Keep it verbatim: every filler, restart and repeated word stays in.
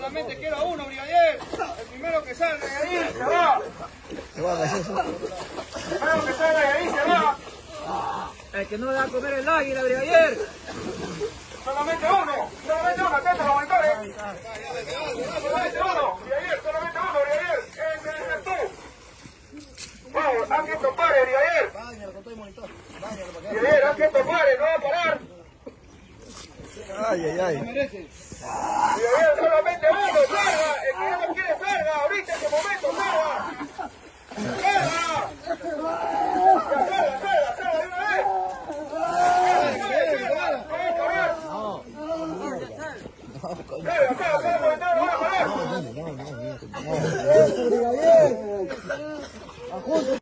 Solamente queda uno, brigadier. El primero que salga de ahí se va. Se va, el primero que salga de ahí se va. El que no le va a comer el águila, brigadier. Solamente uno. Solamente uno. Atento a los monitores. Solamente uno. Brigadier, solamente uno, brigadier. Ese eres tú. Vamos, haz que esto pare, brigadier. Brigadier, haz que esto pare, no va a parar. Ay, ay, ay. Brigadier, solamente uno, salga. El que ya no quiere salga. Ahorita, en este momento, salga.